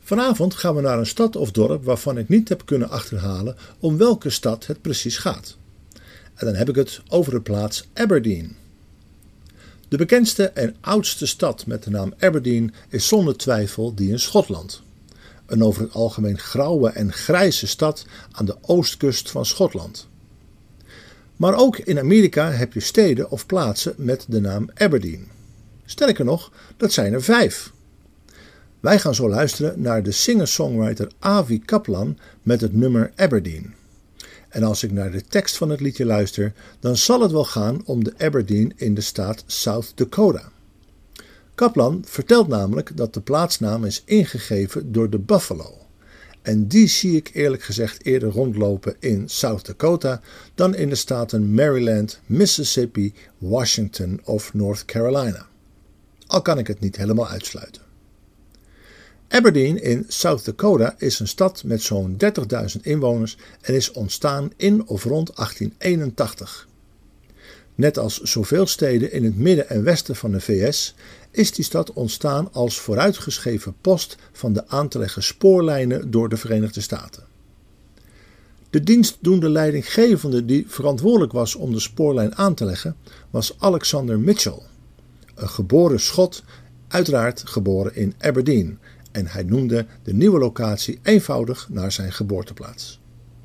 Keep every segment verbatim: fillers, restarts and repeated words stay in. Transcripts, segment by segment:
Vanavond gaan we naar een stad of dorp waarvan ik niet heb kunnen achterhalen om welke stad het precies gaat. En dan heb ik het over de plaats Aberdeen. De bekendste en oudste stad met de naam Aberdeen is zonder twijfel die in Schotland. Een over het algemeen grauwe en grijze stad aan de oostkust van Schotland. Maar ook in Amerika heb je steden of plaatsen met de naam Aberdeen. Sterker nog, dat zijn er vijf. Wij gaan zo luisteren naar de singer-songwriter Avi Kaplan met het nummer Aberdeen. En als ik naar de tekst van het liedje luister, dan zal het wel gaan om de Aberdeen in de staat South Dakota. Kaplan vertelt namelijk dat de plaatsnaam is ingegeven door de buffalo. En die zie ik eerlijk gezegd eerder rondlopen in South Dakota dan in de staten Maryland, Mississippi, Washington of North Carolina. Al kan ik het niet helemaal uitsluiten. Aberdeen in South Dakota is een stad met zo'n dertigduizend inwoners en is ontstaan in of rond achttien eenentachtig. Net als zoveel steden in het midden en westen van de V S is die stad ontstaan als vooruitgeschreven post van de aan te leggen spoorlijnen door de Verenigde Staten. De dienstdoende leidinggevende die verantwoordelijk was om de spoorlijn aan te leggen was Alexander Mitchell, een geboren Schot, uiteraard geboren in Aberdeen, en hij noemde de nieuwe locatie eenvoudig naar zijn geboorteplaats.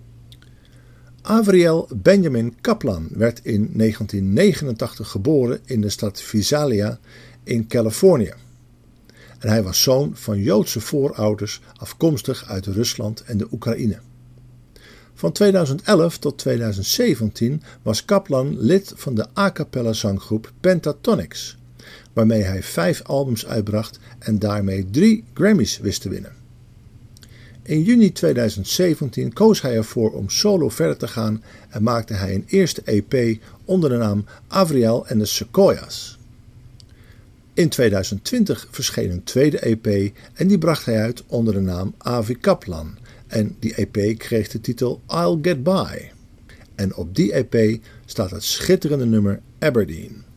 Avriel Benjamin Kaplan werd in negentien negenentachtig geboren in de stad Visalia in Californië. En hij was zoon van Joodse voorouders afkomstig uit Rusland en de Oekraïne. Van tweeduizend elf tot tweeduizend zeventien was Kaplan lid van de a cappella zanggroep Pentatonix, waarmee hij vijf albums uitbracht en daarmee drie Grammys wist te winnen. In juni tweeduizend zeventien koos hij ervoor om solo verder te gaan en maakte hij een eerste E P onder de naam Avriel and the Sequoias. In tweeduizend twintig verscheen een tweede E P en die bracht hij uit onder de naam Avi Kaplan en die E P kreeg de titel I'll Get By. En op die E P staat het schitterende nummer Aberdeen.